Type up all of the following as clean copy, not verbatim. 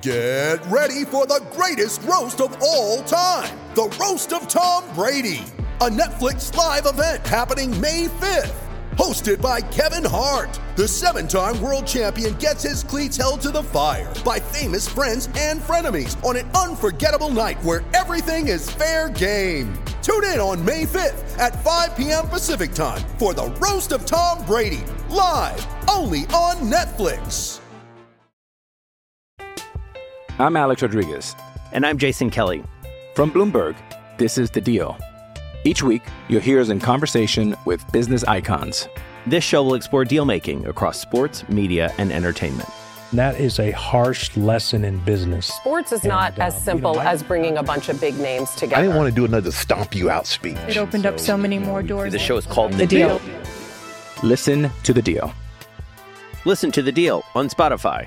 Get ready for the greatest roast of all time, the Roast of Tom Brady, a Netflix live event happening May 5th. Hosted by Kevin Hart, the 7-time world champion gets his cleats held to the fire by famous friends and frenemies on an unforgettable night where everything is fair game. Tune in on May 5th at 5 p.m. Pacific time for the Roast of Tom Brady, live only on Netflix. I'm Alex Rodriguez. And I'm Jason Kelly. From Bloomberg, this is The Deal. Each week, you'll hear us in conversation with business icons. This show will explore deal-making across sports, media, and entertainment. That is a harsh lesson in business. Sports is not as simple as bringing a bunch of big names together. I didn't want to do another stomp you out speech. It opened up so many more doors. The show is called The Deal. Listen to The Deal. Listen to The Deal on Spotify.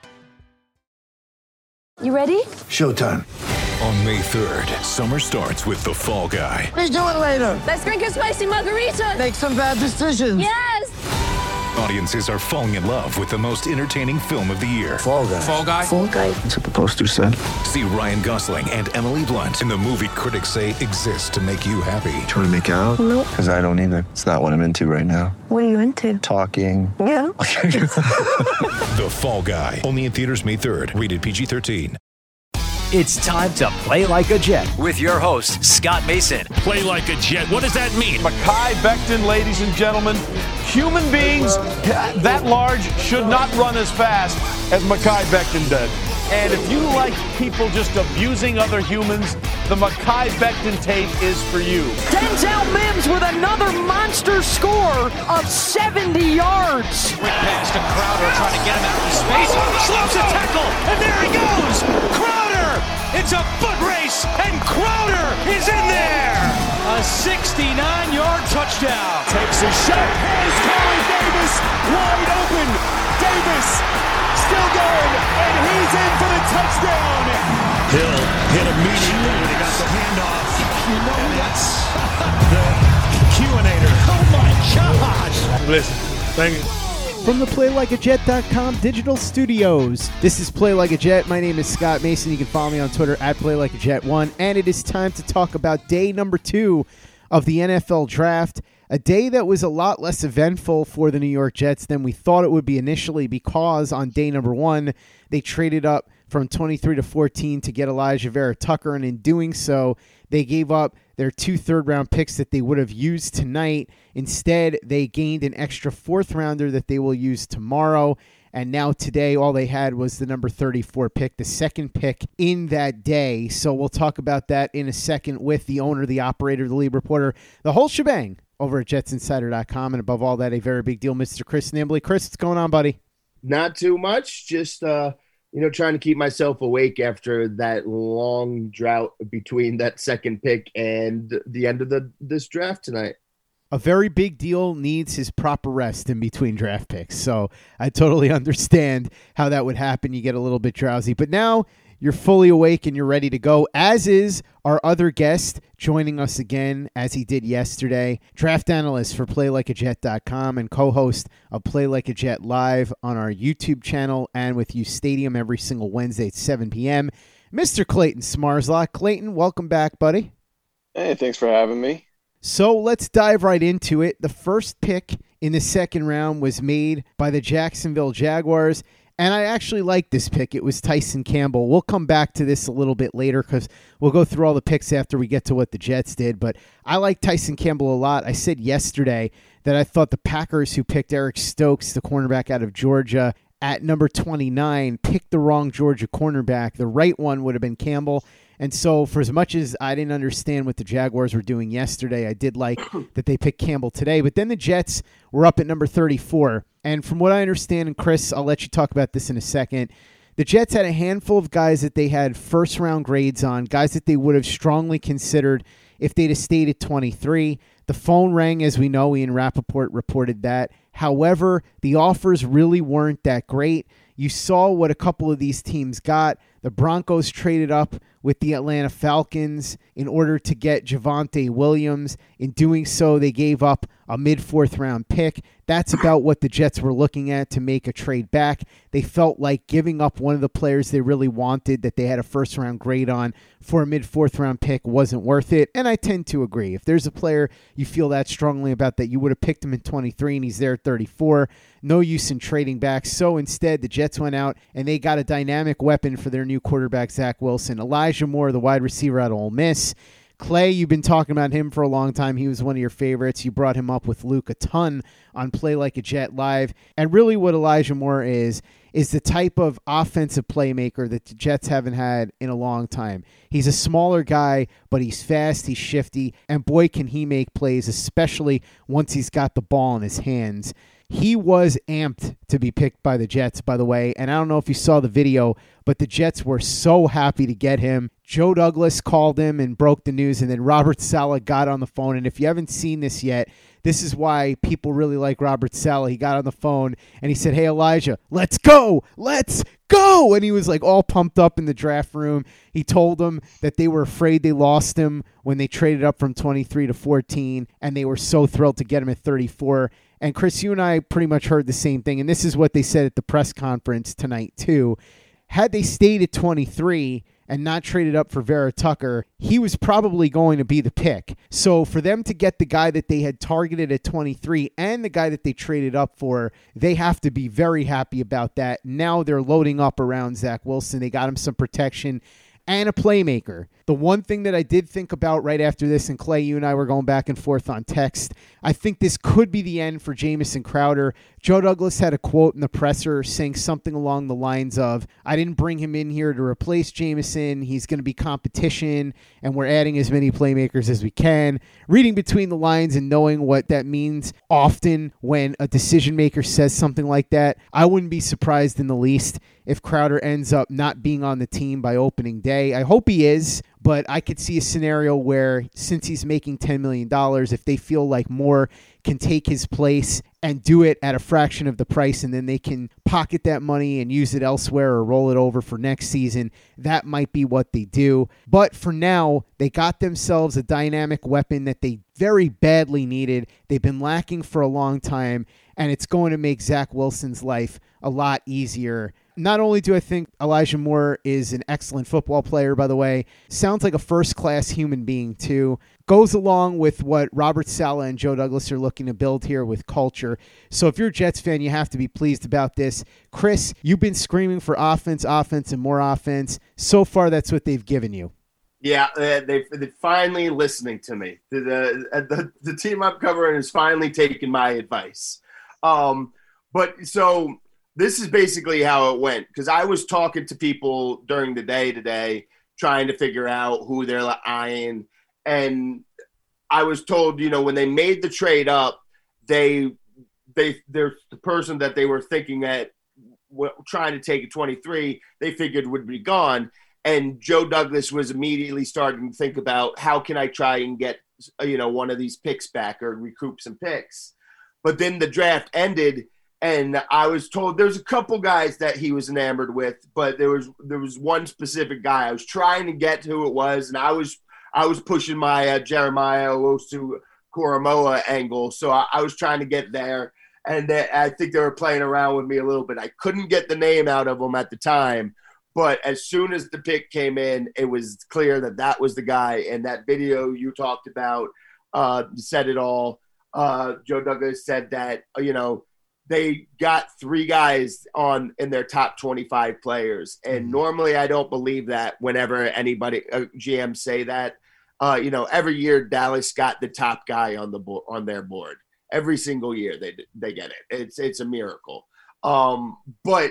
You ready? Showtime. On May 3rd, summer starts with The Fall Guy. Let's do it later. Let's drink a spicy margarita. Make some bad decisions. Yes. Audiences are falling in love with the most entertaining film of the year. Fall Guy. Fall Guy? Fall Guy. That's what the poster said. See Ryan Gosling and Emily Blunt in the movie critics say exists to make you happy. Trying to make it out? Nope. Because I don't either. It's not what I'm into right now. What are you into? Talking. Yeah. The Fall Guy. Only in theaters May 3rd. Rated PG-13. It's time to play like a Jet with your host, Scott Mason. Play like a Jet. What does that mean? Mekhi Becton, ladies and gentlemen. Human beings that large should not run as fast as Mekhi Becton did. And if you like people just abusing other humans, the Mekhi Becton tape is for you. Denzel Mims with another monster score of 70 yards. Quick pass to Crowder trying to get him out of space. Slips a tackle, and there he goes. Crowder! It's a foot race, and Crowder is in there. A 69-yard touchdown. Takes a shot. Here's Corey Davis wide open. Davis still going, and he's in for the touchdown. Hill hit immediately when he got the handoff. You know that's the Q-inator. Oh my gosh! Listen, thank you. From the PlayLikeAJet.com digital studios, this is Play Like a Jet. My name is Scott Mason. You can follow me on Twitter at PlayLikeAJet1. And it is time to talk about day number 2 of the NFL Draft. A day that was a lot less eventful for the New York Jets than we thought it would be initially, because on day number 1, they traded up from 23 to 14 to get Elijah Vera Tucker, and in doing so, they gave up their 2 third-round picks that they would have used tonight. Instead, they gained an extra 4th-rounder that they will use tomorrow. And now today, all they had was the number 34 pick, the second pick in that day. So we'll talk about that in a second with the owner, the operator, the lead reporter, the whole shebang over at JetsInsider.com. And above all that, a very big deal, Mr. Chris Nimbley. Chris, what's going on, buddy? Not too much. Just, trying to keep myself awake after that long drought between that second pick and the end of this draft tonight. A very big deal needs his proper rest in between draft picks. So I totally understand how that would happen. You get a little bit drowsy. But now you're fully awake and you're ready to go, as is our other guest joining us again, as he did yesterday, draft analyst for PlayLikeAJet.com and co-host of Play Like a Jet Live on our YouTube channel and with You Stadium every single Wednesday at 7 p.m., Mr. Clayton Smarslock. Clayton, welcome back, buddy. Hey, thanks for having me. So let's dive right into it. The first pick in the second round was made by the Jacksonville Jaguars, and I actually like this pick. It was Tyson Campbell. We'll come back to this a little bit later because we'll go through all the picks after we get to what the Jets did, but I like Tyson Campbell a lot. I said yesterday that I thought the Packers, who picked Eric Stokes, the cornerback out of Georgia, at number 29, picked the wrong Georgia cornerback. The right one would have been Campbell. And so for as much as I didn't understand what the Jaguars were doing yesterday, I did like that they picked Campbell today. But then the Jets were up at number 34. And from what I understand, and Chris, I'll let you talk about this in a second, the Jets had a handful of guys that they had first-round grades on, guys that they would have strongly considered if they'd have stayed at 23. The phone rang, as we know. Ian Rappaport reported that. However, the offers really weren't that great. You saw what a couple of these teams got. The Broncos traded up with the Atlanta Falcons in order to get Javonte Williams. In doing so, they gave up a mid-4th round pick. That's about what the Jets were looking at to make a trade back. They felt like giving up one of the players they really wanted, that they had a first-round grade on, for a mid-4th-round pick wasn't worth it, and I tend to agree. If there's a player you feel that strongly about that you would have picked him in 23 and he's there at 34, no use in trading back. So instead, the Jets went out and they got a dynamic weapon for their new quarterback, Zach Wilson. Elijah Moore, the wide receiver out of Ole Miss. Clay, you've been talking about him for a long time. He was one of your favorites. You brought him up with Luke a ton on Play Like a Jet Live. And really what Elijah Moore is the type of offensive playmaker that the Jets haven't had in a long time. He's a smaller guy, but he's fast, he's shifty, and boy, can he make plays, especially once he's got the ball in his hands. He was amped to be picked by the Jets, by the way, and I don't know if you saw the video, but the Jets were so happy to get him. Joe Douglas called him and broke the news, and then Robert Saleh got on the phone, and if you haven't seen this yet, this is why people really like Robert Saleh. He got on the phone, and he said, "Hey, Elijah, let's go! Let's go!" And he was like all pumped up in the draft room. He told them that they were afraid they lost him when they traded up from 23 to 14, and they were so thrilled to get him at 34. And Chris, you and I pretty much heard the same thing, and this is what they said at the press conference tonight too. Had they stayed at 23 and not traded up for Vera Tucker, he was probably going to be the pick. So for them to get the guy that they had targeted at 23 and the guy that they traded up for, they have to be very happy about that. Now they're loading up around Zach Wilson. They got him some protection and a playmaker. The one thing that I did think about right after this, and Clay, you and I were going back and forth on text, I think this could be the end for Jamison Crowder. Joe Douglas had a quote in the presser saying something along the lines of, "I didn't bring him in here to replace Jamison. He's going to be competition, and we're adding as many playmakers as we can." Reading between the lines and knowing what that means often when a decision maker says something like that, I wouldn't be surprised in the least if Crowder ends up not being on the team by opening day. I hope he is, but I could see a scenario where, since he's making $10 million, if they feel like Moore can take his place and do it at a fraction of the price, and then they can pocket that money and use it elsewhere or roll it over for next season, that might be what they do. But for now, they got themselves a dynamic weapon that they very badly needed. They've been lacking for a long time, and it's going to make Zach Wilson's life a lot easier. Not only do I think Elijah Moore is an excellent football player, by the way, sounds like a first-class human being, too. Goes along with what Robert Saleh and Joe Douglas are looking to build here with culture. So if you're a Jets fan, you have to be pleased about this. Chris, you've been screaming for offense, and more offense. So far, that's what they've given you. Yeah, they're finally listening to me. The team I'm covering is finally taking my advice. But so this is basically how it went, because I was talking to people during the day today, trying to figure out who they're eyeing. And I was told, when they made the trade up, they're the person that they were thinking at trying to take at 23, they figured would be gone. And Joe Douglas was immediately starting to think about, how can I try and get, one of these picks back or recoup some picks? But then the draft ended, and I was told there's a couple guys that he was enamored with, but there was one specific guy. I was trying to get to who it was, and I was pushing my Jeremiah Owusu-Koramoah angle, so I was trying to get there, and I think they were playing around with me a little bit. I couldn't get the name out of them at the time, but as soon as the pick came in, it was clear that was the guy, and that video you talked about said it all. Joe Douglas said that, they got 3 guys in their top 25 players. And normally I don't believe that whenever anybody, GM say that. Every year Dallas got the top guy on their board. Every single year they get it. It's a miracle. But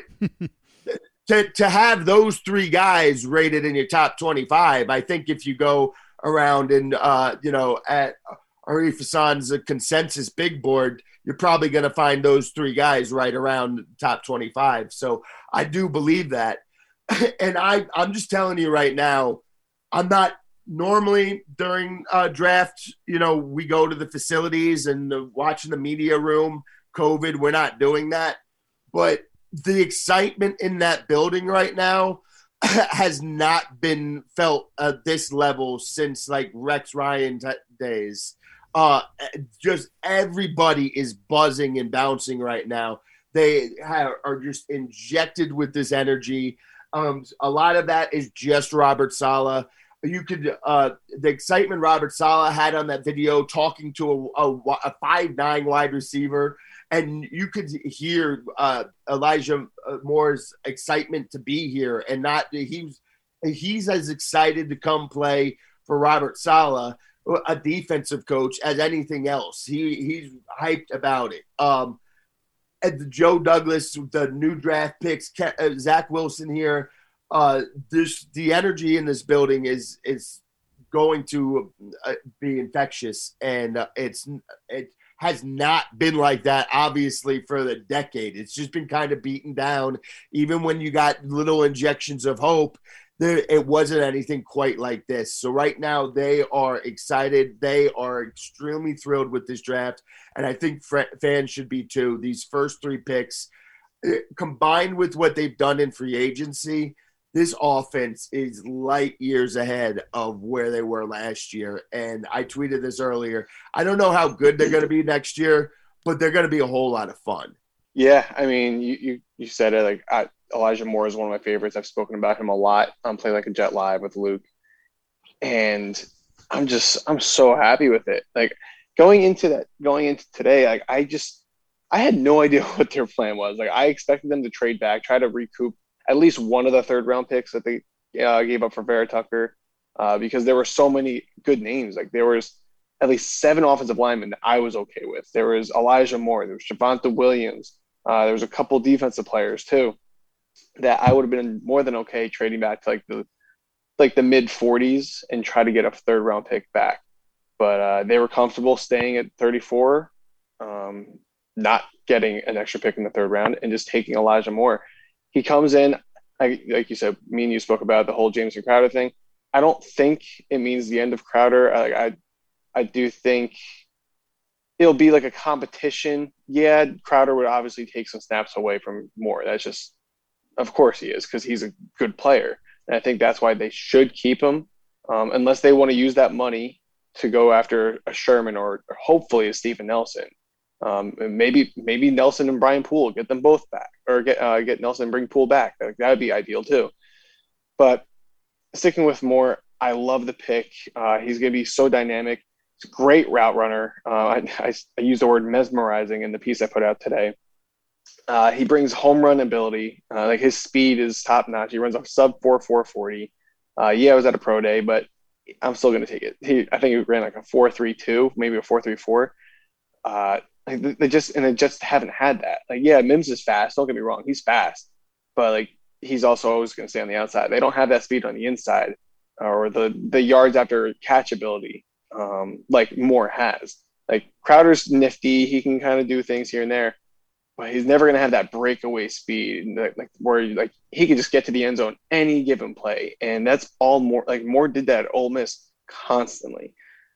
to have those 3 guys rated in your top 25, I think if you go around and at Arif Hassan's consensus big board, you're probably going to find those 3 guys right around the top 25. So I do believe that. And I'm just telling you right now, I'm not normally during draft, we go to the facilities and watching the media room. COVID, we're not doing that. But the excitement in that building right now has not been felt at this level since like Rex Ryan days. Just everybody is buzzing and bouncing right now. They are just injected with this energy. A lot of that is just Robert Saleh. You could the excitement Robert Saleh had on that video talking to a 5'9" wide receiver, and you could hear Elijah Moore's excitement to be here, and not he's as excited to come play for Robert Saleh, a defensive coach, as anything else. He's hyped about it. And Joe Douglas, the new draft picks, Zach Wilson here. The energy in this building is going to be infectious, and it has not been like that, obviously, for the decade. It's just been kind of beaten down. Even when you got little injections of hope, it wasn't anything quite like this. So right now they are excited. They are extremely thrilled with this draft, and I think fans should be too. These first 3 picks, combined with what they've done in free agency, this offense is light years ahead of where they were last year. And I tweeted this earlier. I don't know how good they're going to be next year, but they're going to be a whole lot of fun. Yeah, I mean, you said it. Like Elijah Moore is one of my favorites. I've spoken about him a lot on Play Like a Jet Live with Luke, and I'm so happy with it. Like going into today, like I had no idea what their plan was. Like I expected them to trade back, try to recoup at least one of the 3rd round picks that they gave up for Vera Tucker, because there were so many good names. Like there was at least 7 offensive linemen that I was okay with. There was Elijah Moore, there was Javonte Williams, there was a couple defensive players too that I would have been more than okay trading back to like the mid 40s and try to get a 3rd round pick back. But they were comfortable staying at 34, not getting an extra pick in the 3rd round, and just taking Elijah Moore. He comes in, like you said, me and you spoke about the whole Jameson Crowder thing. I don't think it means the end of Crowder. I do think it'll be like a competition. Yeah, Crowder would obviously take some snaps away from Moore. That's just, of course he is, because he's a good player. And I think that's why they should keep him, unless they want to use that money to go after a Sherman or hopefully a Steven Nelson. And maybe Nelson and Brian Poole, get them both back, or get Nelson and bring Poole back. That would be ideal too. But sticking with Moore, I love the pick. He's going to be so dynamic. He's a great route runner. I used the word mesmerizing in the piece I put out today. He brings home run ability. Like his speed is top notch. He runs off sub 4.40. Yeah, I was at a pro day, but I'm still going to take it. I think he ran like a 4.32, maybe a 4.34. They just haven't had that. Like, yeah, Mims is fast. Don't get me wrong, he's fast, but like he's also always going to stay on the outside. They don't have that speed on the inside or the yards after catch ability like Moore has. Like Crowder's nifty. He can kind of do things here and there, but he's never going to have that breakaway speed, like where like he can just get to the end zone any given play. And that's all Moore. Like Moore did that at Ole Miss constantly.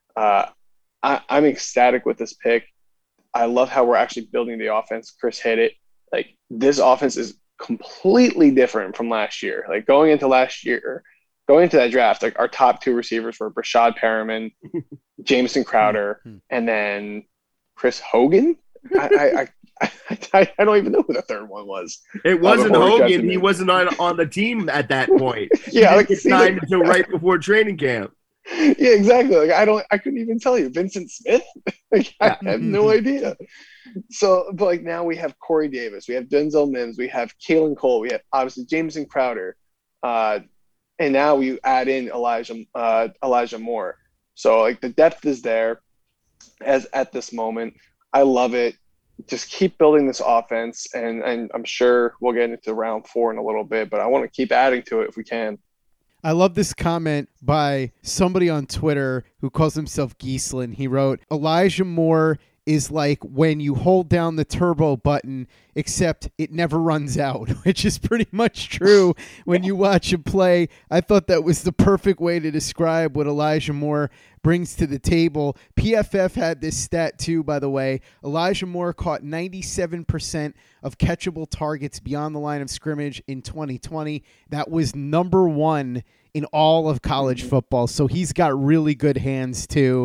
I'm ecstatic with this pick. I love how we're actually building the offense. Chris hit it. Like this offense is completely different from last year. Like going into that draft, like our top 2 receivers were Brashad Perriman, Jameson Crowder, and then Chris Hogan. I don't even know who the 3rd one was. It wasn't Hogan. He wasn't on the team at that point. Yeah, like it's signed until right before training camp. Yeah, exactly. Like I couldn't even tell you. Vincent Smith? Like I have no idea. So, but like now we have Corey Davis, we have Denzel Mims, we have Kalen Cole, we have obviously Jameson Crowder, and now we add in Elijah Moore. So like the depth is there as at this moment. I love it. Just keep building this offense, and I'm sure we'll get into round 4 in a little bit, but I want to keep adding to it if we can. I love this comment by somebody on Twitter who calls himself Gieslin. He wrote, Elijah Moore is like when you hold down the turbo button, except it never runs out, which is pretty much true when you watch him play. I thought that was the perfect way to describe what Elijah Moore brings to the table. PFF had this stat too, by the way. Elijah Moore caught 97% of catchable targets beyond the line of scrimmage in 2020. That was number 1 in all of college football. So he's got really good hands too.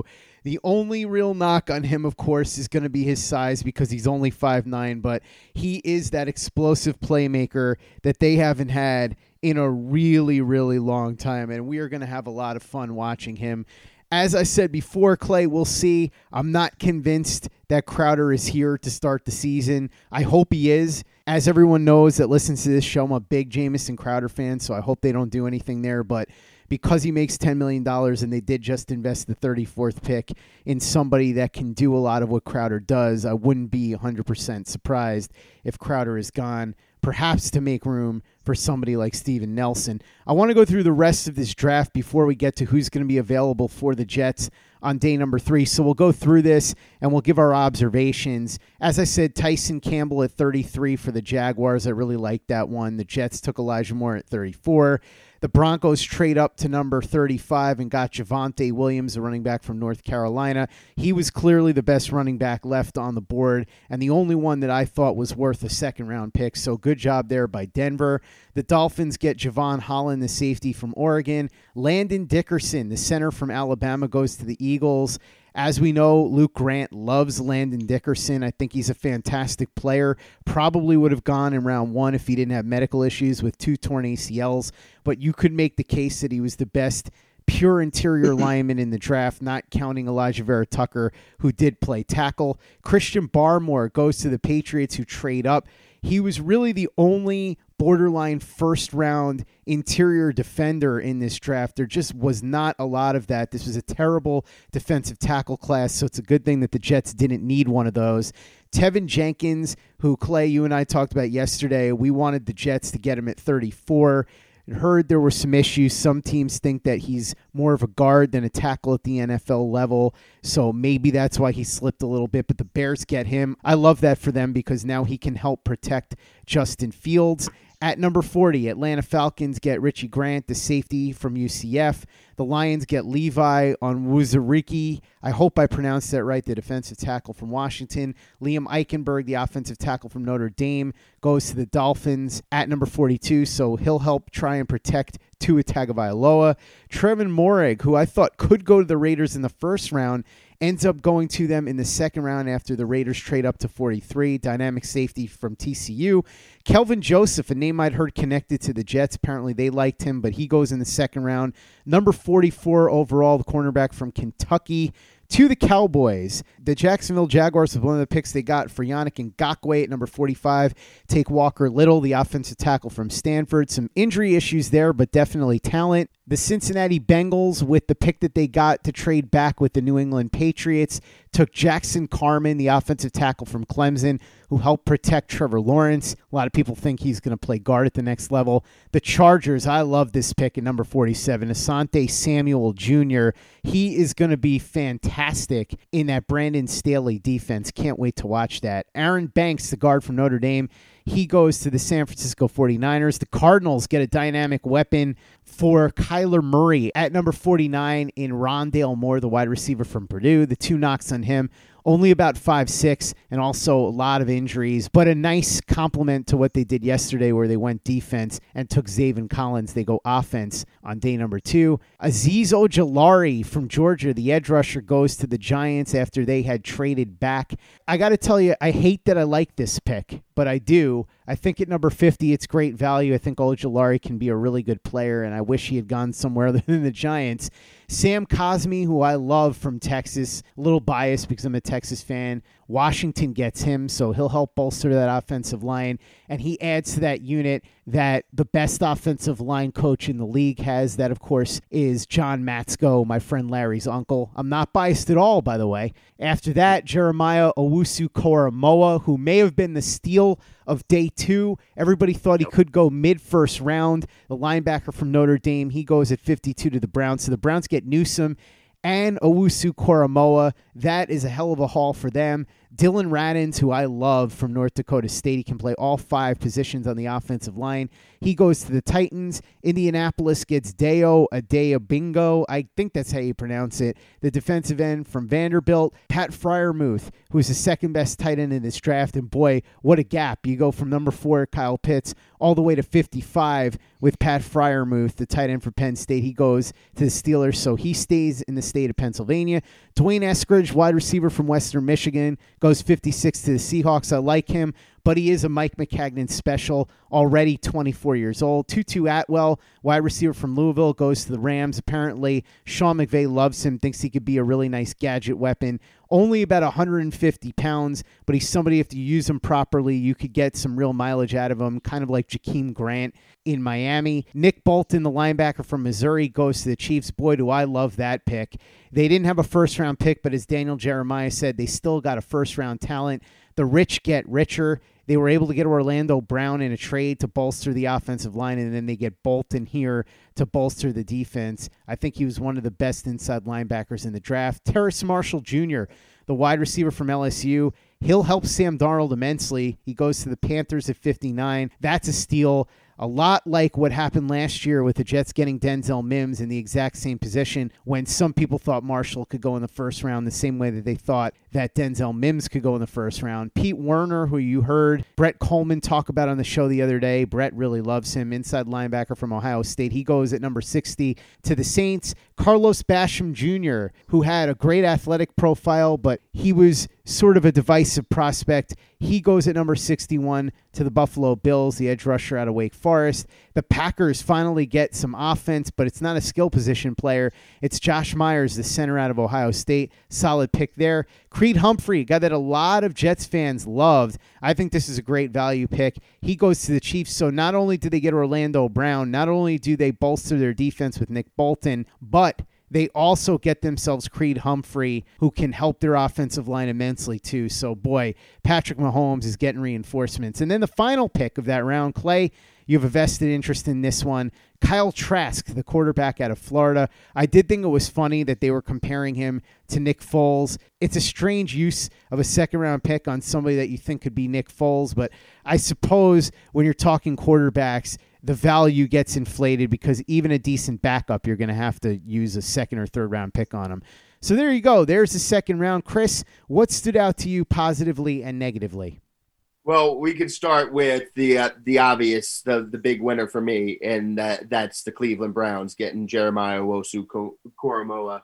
The only real knock on him, of course, is going to be his size because he's only 5'9", but he is that explosive playmaker that they haven't had in a really, really long time, and we are going to have a lot of fun watching him. As I said before, Clay, we'll see. I'm not convinced that Crowder is here to start the season. I hope he is. As everyone knows that listens to this show, I'm a big Jamison Crowder fan, so I hope they don't do anything there. But because he makes $10 million and they did just invest the 34th pick in somebody that can do a lot of what Crowder does, I wouldn't be 100% surprised if Crowder is gone, perhaps to make room for somebody like Steven Nelson. I want to go through the rest of this draft before we get to who's going to be available for the Jets on day number 3. So we'll go through this and we'll give our observations. As I said, Tyson Campbell at 33 for the Jaguars. I really like that one. The Jets took Elijah Moore at 34. The Broncos trade up to number 35 and got Javonte Williams, a running back from North Carolina. He was clearly the best running back left on the board and the only one that I thought was worth a second-round pick. So good job there by Denver. The Dolphins get Javon Holland, the safety from Oregon. Landon Dickerson, the center from Alabama, goes to the Eagles. As we know, Luke Grant loves Landon Dickerson. I think he's a fantastic player. Probably would have gone in round 1 if he didn't have medical issues with 2 torn ACLs. But you could make the case that he was the best pure interior lineman in the draft, not counting Elijah Vera Tucker, who did play tackle. Christian Barmore goes to the Patriots, who trade up. He was really the only borderline first-round interior defender in this draft. There just was not a lot of that. This was a terrible defensive tackle class, so it's a good thing that the Jets didn't need one of those. Tevin Jenkins, who, Clay, you and I talked about yesterday, we wanted the Jets to get him at 34. Heard there were some issues. Some teams think that he's more of a guard than a tackle at the NFL level, so maybe that's why he slipped a little bit, but the Bears get him. I love that for them because now he can help protect Justin Fields. At number 40, Atlanta Falcons get Richie Grant, the safety from UCF. The Lions get Levi Onwuzurike. I hope I pronounced that right, the defensive tackle from Washington. Liam Eichenberg, the offensive tackle from Notre Dame, goes to the Dolphins at number 42, so he'll help try and protect Tua Tagovailoa. Trevin Moehrig, who I thought could go to the Raiders in the first round, ends up going to them in the second round after the Raiders trade up to 43. Dynamic safety from TCU. Kelvin Joseph, a name I'd heard connected to the Jets. Apparently they liked him, but he goes in the second round. Number 44 overall, the cornerback from Kentucky. To the Cowboys, the Jacksonville Jaguars, with one of the picks they got for Yannick Ngakoue at number 45, take Walker Little, the offensive tackle from Stanford. Some injury issues there, but definitely talent. The Cincinnati Bengals, with the pick that they got to trade back with the New England Patriots, took Jackson Carman, the offensive tackle from Clemson, who helped protect Trevor Lawrence. A lot of people think he's going to play guard at the next level. The Chargers, I love this pick at number 47, Asante Samuel Jr. He is going to be fantastic in that Brandon Staley defense. Can't wait to watch that. Aaron Banks, the guard from Notre Dame, he goes to the San Francisco 49ers. The Cardinals get a dynamic weapon for Kyler Murray at number 49 in Rondale Moore, the wide receiver from Purdue. The 2 knocks on him, only about 5'6", and also a lot of injuries, but a nice compliment to what they did yesterday where they went defense and took Zaven Collins. They go offense on day number 2. Azeez Ojulari from Georgia, the edge rusher, goes to the Giants after they had traded back. I got to tell you, I hate that I like this pick, but I do. I think at number 50, it's great value. I think Ojulari can be a really good player, and I wish he had gone somewhere other than the Giants. Sam Cosmi, who I love from Texas, a little biased because I'm a Texas fan. Washington gets him, so he'll help bolster that offensive line, and he adds to that unit that the best offensive line coach in the league has. That, of course, is John Matsko, my friend Larry's uncle. I'm not biased at all, by the way. After that, Jeremiah Owusu-Koramoah, who may have been the steal of day 2. Everybody thought he could go mid-first round. The linebacker from Notre Dame, he goes at 52 to the Browns. So the Browns get Newsome and Owusu-Koramoah That is a hell of a haul for them. Dylan Radins, who I love from North Dakota State, he can play all 5 positions on the offensive line. He goes to the Titans. Indianapolis gets Deo Adeyabingo. I think that's how you pronounce it. The defensive end from Vanderbilt. Pat Freiermuth, who is the second best tight end in this draft. And boy, what a gap. You go from number 4, Kyle Pitts, all the way to 55 with Pat Freiermuth, the tight end for Penn State. He goes to the Steelers, so he stays in the state of Pennsylvania. Dwayne Eskridge, wide receiver from Western Michigan, goes 56 to the Seahawks. I like him, but he is a Mike McCagnon special, already 24 years old. Tutu Atwell, wide receiver from Louisville, goes to the Rams. Apparently, Sean McVay loves him, thinks he could be a really nice gadget weapon. Only about 150 pounds, but he's somebody, if you use him properly, you could get some real mileage out of him, kind of like Jakeem Grant in Miami. Nick Bolton, the linebacker from Missouri, goes to the Chiefs. Boy, do I love that pick. They didn't have a first-round pick, but as Daniel Jeremiah said, they still got a first-round talent. The rich get richer. They were able to get Orlando Brown in a trade to bolster the offensive line, and then they get Bolton here to bolster the defense. I think he was one of the best inside linebackers in the draft. Terrace Marshall Jr., the wide receiver from LSU, he'll help Sam Darnold immensely. He goes to the Panthers at 59. That's a steal. A lot like what happened last year with the Jets getting Denzel Mims in the exact same position when some people thought Marshall could go in the first round the same way that they thought that Denzel Mims could go in the first round. Pete Werner, who you heard Brett Coleman talk about on the show the other day. Brett really loves him, inside linebacker from Ohio State. He goes at number 60 to the Saints. Carlos Basham Jr., who had a great athletic profile, but he was sort of a divisive prospect. He goes at number 61 to the Buffalo Bills, the edge rusher out of Wake Forest. The Packers finally get some offense, but it's not a skill position player. It's Josh Myers, the center out of Ohio State. Solid pick there. Creed Humphrey, a guy that a lot of Jets fans loved. I think this is a great value pick. He goes to the Chiefs, so not only do they get Orlando Brown, not only do they bolster their defense with Nick Bolton, but they also get themselves Creed Humphrey, who can help their offensive line immensely too. So, boy, Patrick Mahomes is getting reinforcements. And then the final pick of that round, Clay, you have a vested interest in this one. Kyle Trask, the quarterback out of Florida. I did think it was funny that they were comparing him to Nick Foles. It's a strange use of a second-round pick on somebody that you think could be Nick Foles, but I suppose when you're talking quarterbacks, the value gets inflated because even a decent backup, you're going to have to use a second or third round pick on him. So there you go. There's the second round. Chris, what stood out to you positively and negatively? Well, we could start with the obvious, the big winner for me, and that's the Cleveland Browns getting Jeremiah Owusu-Koramoah.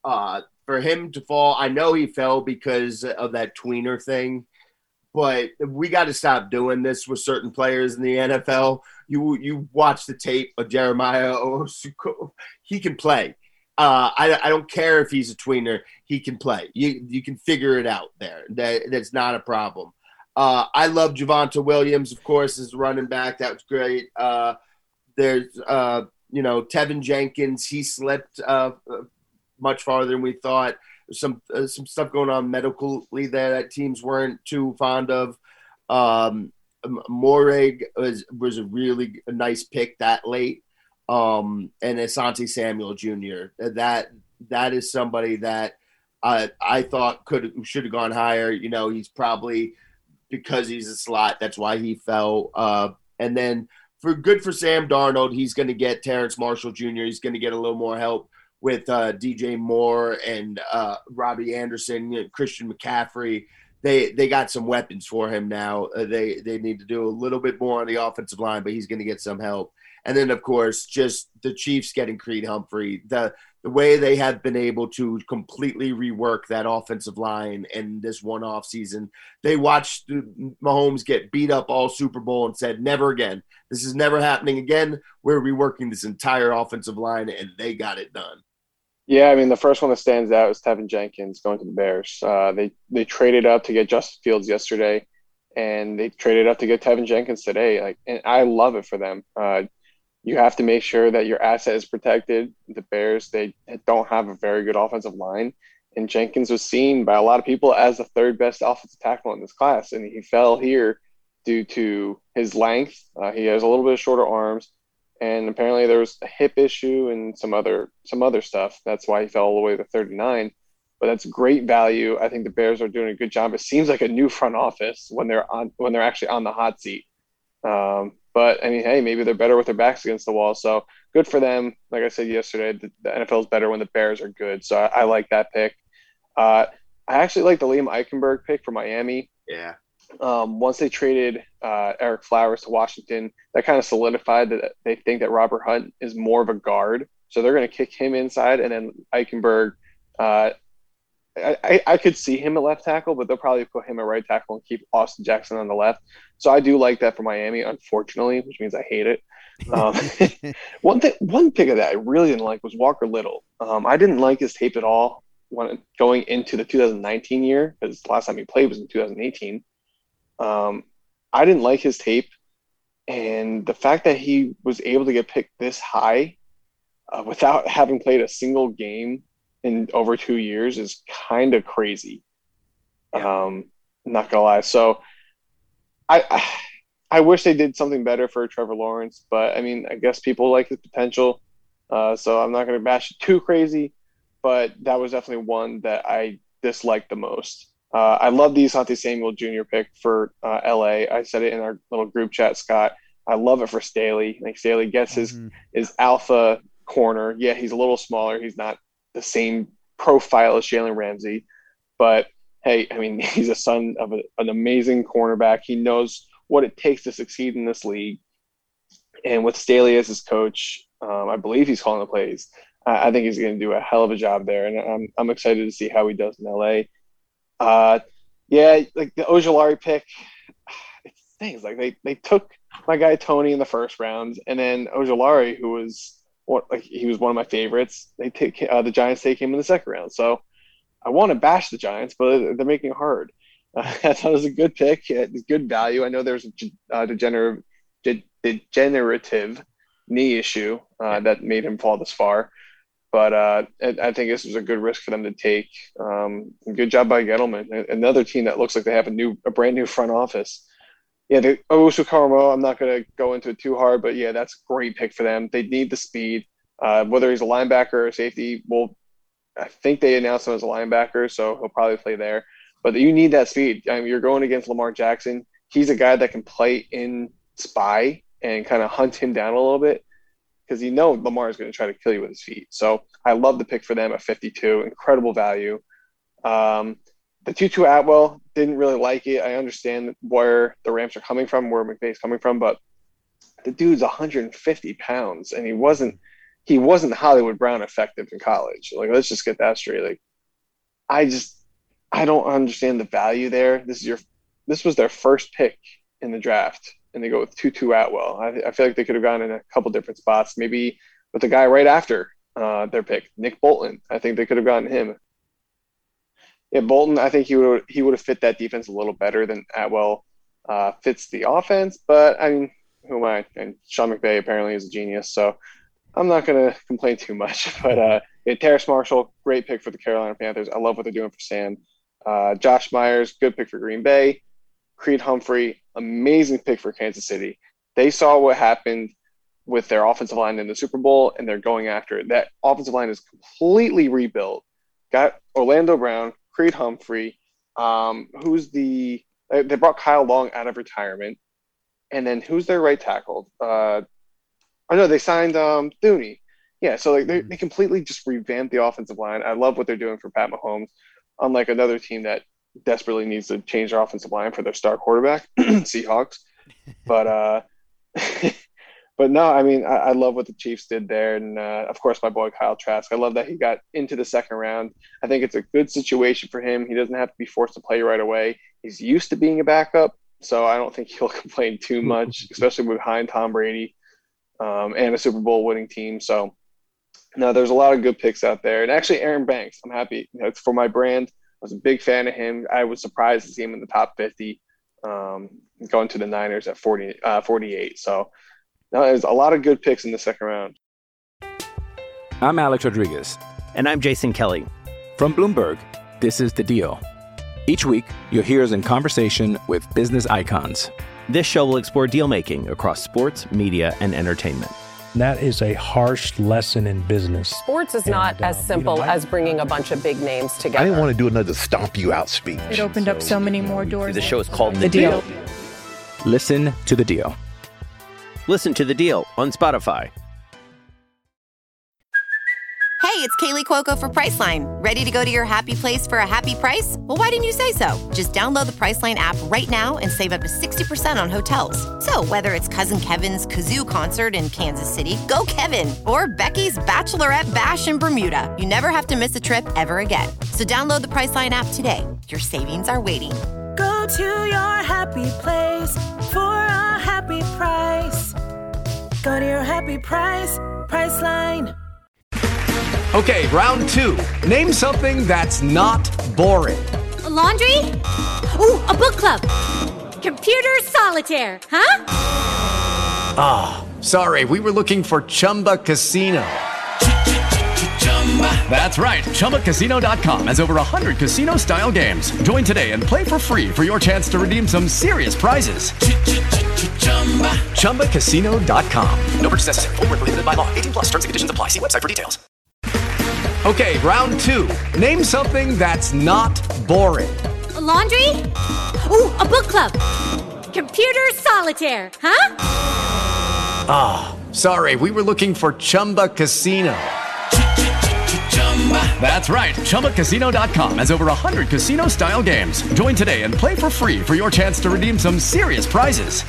For him to fall, I know he fell because of that tweener thing, but we got to stop doing this with certain players in the NFL. You watch the tape of Jeremiah Owusu, he can play. I don't care if he's a tweener, he can play. You can figure it out there. That's not a problem. I love Javonte Williams, of course, as running back. That was great. There's Tevin Jenkins. He slipped much farther than we thought. There's some stuff going on medically there that teams weren't too fond of. Moreg was a really nice pick that late. And Asante Samuel Jr. That is somebody that I thought should have gone higher. He's probably, because he's a slot, that's why he fell. And then for Sam Darnold, he's going to get Terrace Marshall Jr. He's going to get a little more help with DJ Moore and Robbie Anderson, Christian McCaffrey. They got some weapons for him now. They need to do a little bit more on the offensive line, but he's going to get some help. And then, of course, just the Chiefs getting Creed Humphrey. The way they have been able to completely rework that offensive line in this one off season. They watched Mahomes get beat up all Super Bowl and said, never again. This is never happening again. We're reworking this entire offensive line, and they got it done. Yeah, I mean, the first one that stands out is Tevin Jenkins going to the Bears. They traded up to get Justin Fields yesterday, and they traded up to get Tevin Jenkins today. And I love it for them. You have to make sure that your asset is protected. The Bears, they don't have a very good offensive line, and Jenkins was seen by a lot of people as the third best offensive tackle in this class, and he fell here due to his length. He has a little bit of shorter arms. And apparently there was a hip issue and some other stuff. That's why he fell all the way to 39. but that's great value. I think the Bears are doing a good job. It seems like a new front office when they're actually on the hot seat. But I mean, hey, maybe they're better with their backs against the wall. So good for them. Like I said yesterday, the NFL is better when the Bears are good. So I like that pick. I actually like the Liam Eichenberg pick for Miami. Yeah. Once they traded Eric Flowers to Washington, that kind of solidified that they think that Robert Hunt is more of a guard. So they're going to kick him inside, and then Eichenberg, I could see him at left tackle, but they'll probably put him at right tackle and keep Austin Jackson on the left. So I do like that for Miami, unfortunately, which means I hate it. One pick of that I really didn't like was Walker Little. I didn't like his tape at all when going into the 2019 year, because the last time he played was in 2018. I didn't like his tape, and the fact that he was able to get picked this high without having played a single game in over 2 years is kind of crazy. Not gonna lie. So I wish they did something better for Trevor Lawrence, but I mean, I guess people like his potential. So I'm not going to bash it too crazy, but that was definitely one that I disliked the most. I love the Asante Samuel Jr. pick for LA. I said it in our little group chat, Scott. I love it for Staley. Like, Staley gets his alpha corner. Yeah, he's a little smaller. He's not the same profile as Jalen Ramsey, but hey, I mean, he's a son of an amazing cornerback. He knows what it takes to succeed in this league. And with Staley as his coach, I believe he's calling the plays. I think he's going to do a hell of a job there, and I'm excited to see how he does in LA. Yeah, like the Ojulari pick, it stings. Like they took my guy Tony in the first round, and then Ojulari, who was he was one of my favorites. They take the Giants take him in the second round. So I want to bash the Giants, but they're making it hard. I thought it was a good pick. It's good value. I know there's a degenerative knee issue that made him fall this far, but I think this was a good risk for them to take. Good job by Gettleman. Another team that looks like they have a brand new front office. Yeah, the Owusu Koromoa, I'm not going to go into it too hard, but yeah, that's a great pick for them. They need the speed. Whether he's a linebacker or safety, well, I think they announced him as a linebacker, so he'll probably play there. But you need that speed. I mean, you're going against Lamar Jackson. He's a guy that can play in spy and kind of hunt him down a little bit, because you know Lamar is going to try to kill you with his feet. So I love the pick for them at 52. Incredible value. The Tutu Atwell, didn't really like it. I understand where the Rams are coming from, where McVay's coming from, but the dude's 150 pounds, and he wasn't Hollywood Brown effective in college. Like, let's just get that straight. Like, I don't understand the value there. This was their first pick in the draft, and they go with Tutu Atwell. I feel like they could have gone in a couple different spots, maybe with the guy right after their pick, Nick Bolton. I think they could have gotten him. Yeah, Bolton, I think he would have fit that defense a little better than Atwell fits the offense. But, I mean, who am I? And Sean McVay apparently is a genius, so I'm not going to complain too much. But Terrace Marshall, great pick for the Carolina Panthers. I love what they're doing for Sam. Josh Myers, good pick for Green Bay. Creed Humphrey, amazing pick for Kansas City. They saw what happened with their offensive line in the Super Bowl, and they're going after it. That offensive line is completely rebuilt. Got Orlando Brown, Creed Humphrey, they brought Kyle Long out of retirement, and then who's their right tackle? They signed Thuney. Yeah, so like they completely just revamped the offensive line. I love what they're doing for Pat Mahomes, unlike another team that desperately needs to change their offensive line for their star quarterback, Seahawks. But but no, I mean, I love what the Chiefs did there. And, of course, my boy Kyle Trask. I love that he got into the second round. I think it's a good situation for him. He doesn't have to be forced to play right away. He's used to being a backup, so I don't think he'll complain too much, especially behind Tom Brady and a Super Bowl winning team. So, no, there's a lot of good picks out there. And actually, Aaron Banks, I'm happy. It's for my brand. I was a big fan of him. I was surprised to see him in the top 50, going to the Niners at 48. So, no, there's a lot of good picks in the second round. I'm Alex Rodriguez. And I'm Jason Kelly. From Bloomberg, this is The Deal. Each week, you'll hear us in conversation with business icons. This show will explore deal-making across sports, media, and entertainment. And that is a harsh lesson in business. Sports is not as simple as bringing a bunch of big names together. I didn't want to do another stomp you out speech. It opened up so many more doors. The show is called The Deal. Listen to The Deal. Listen to The Deal on Spotify. Hey, it's Kaylee Cuoco for Priceline. Ready to go to your happy place for a happy price? Well, why didn't you say so? Just download the Priceline app right now and save up to 60% on hotels. So whether it's Cousin Kevin's Kazoo Concert in Kansas City, go Kevin, or Becky's Bachelorette Bash in Bermuda, you never have to miss a trip ever again. So download the Priceline app today. Your savings are waiting. Go to your happy place for a happy price. Go to your happy price, Priceline. Okay, round two. Name something that's not boring. A laundry? Ooh, a book club. Computer solitaire, huh? Ah, sorry, we were looking for Chumba Casino. That's right, ChumbaCasino.com has over 100 casino-style games. Join today and play for free for your chance to redeem some serious prizes. ChumbaCasino.com. No purchase necessary. Void where prohibited by law. 18+ terms and conditions apply. See website for details. Okay, round two. Name something that's not boring. A laundry? Ooh, a book club. Computer solitaire, huh? Ah, sorry, we were looking for Chumba Casino. That's right, ChumbaCasino.com has over 100 casino-style games. Join today and play for free for your chance to redeem some serious prizes.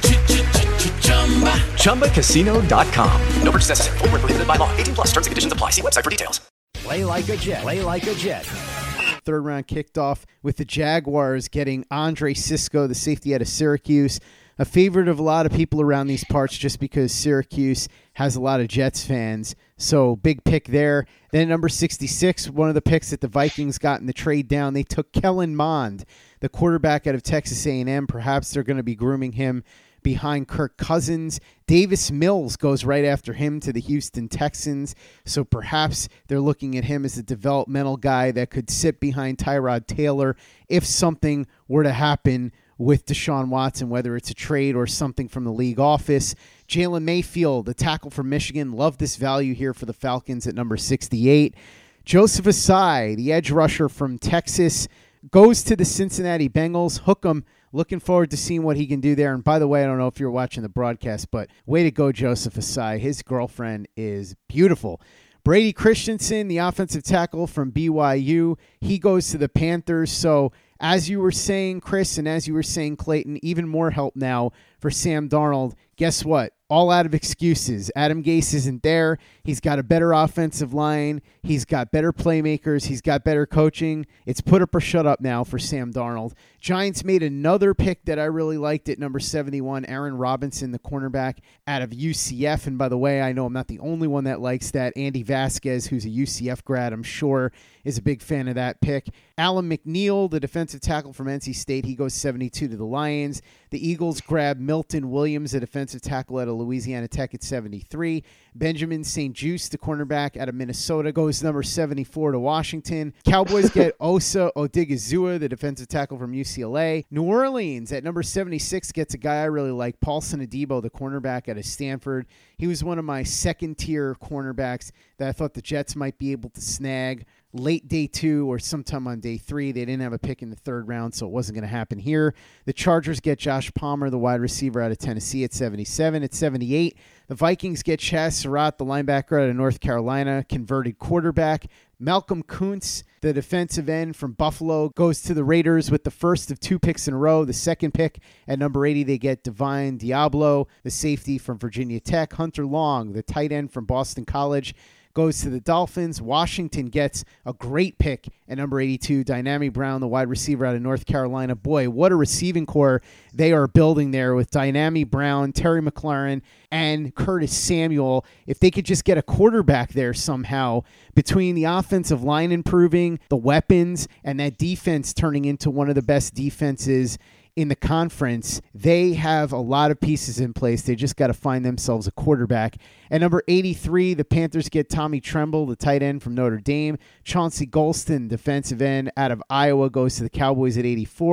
ChumbaCasino.com. No purchase necessary. Void where prohibited by law. 18+ terms and conditions apply. See website for details. Play like a Jet. Play like a Jet. Third round kicked off with the Jaguars getting Andre Cisco, the safety out of Syracuse, a favorite of a lot of people around these parts just because Syracuse has a lot of Jets fans. So big pick there. Then number 66, one of the picks that the Vikings got in the trade down, they took Kellen Mond, the quarterback out of Texas A&M. Perhaps they're going to be grooming him behind Kirk Cousins. Davis Mills goes right after him to the Houston Texans. So perhaps they're looking at him as a developmental guy that could sit behind Tyrod Taylor if something were to happen with Deshaun Watson, whether it's a trade or something from the league office. Jalen Mayfield, the tackle from Michigan, love this value here for the Falcons at number 68. Joseph Asai, the edge rusher from Texas, goes to the Cincinnati Bengals. Hook 'em. Looking forward to seeing what he can do there. And by the way, I don't know if you're watching the broadcast, but way to go, Joseph Asai. His girlfriend is beautiful. Brady Christensen, the offensive tackle from BYU, he goes to the Panthers. So as you were saying, Chris, and as you were saying, Clayton, even more help now for Sam Darnold. Guess what? All out of excuses. Adam Gase isn't there. He's got a better offensive line. He's got better playmakers. He's got better coaching. It's put up or shut up now for Sam Darnold. Giants made another pick that I really liked at number 71, Aaron Robinson, the cornerback out of UCF. And by the way, I know I'm not the only one that likes that. Andy Vasquez, who's a UCF grad, I'm sure is a big fan of that pick. Alan McNeil, the defensive tackle from NC State, he goes 72 to the Lions. The Eagles grab Milton Williams, a defensive tackle out of Louisiana Tech at 73. Benjamin St. Juste, the cornerback out of Minnesota, goes number 74 to Washington. Cowboys get Osa Odigizua, the defensive tackle from UCLA. New Orleans at number 76 gets a guy I really like, Paulson Adebo, the cornerback out of Stanford. He was one of my second-tier cornerbacks that I thought the Jets might be able to snag late day 2 or sometime on day 3. They didn't have a pick in the third round, so it wasn't going to happen here. The Chargers get Josh Palmer, the wide receiver out of Tennessee, at 77. At 78, the Vikings get Chaz Surratt, the linebacker out of North Carolina, converted quarterback. Malcolm Kuntz, the defensive end from Buffalo, goes to the Raiders with the first of 2 picks in a row. The second pick at number 80, they get Divine Diablo, the safety from Virginia Tech. Hunter Long, the tight end from Boston College, goes to the Dolphins. Washington gets a great pick at number 82, Dynami Brown, the wide receiver out of North Carolina. Boy, what a receiving core they are building there with Dynami Brown, Terry McLaurin, and Curtis Samuel. If they could just get a quarterback there somehow, between the offensive line improving, the weapons, and that defense turning into one of the best defenses in the conference, they have a lot of pieces in place. They just got to find themselves a quarterback. At number 83, the Panthers get Tommy Tremble, the tight end from Notre Dame. Chauncey Golston, defensive end out of Iowa, goes to the Cowboys at 84.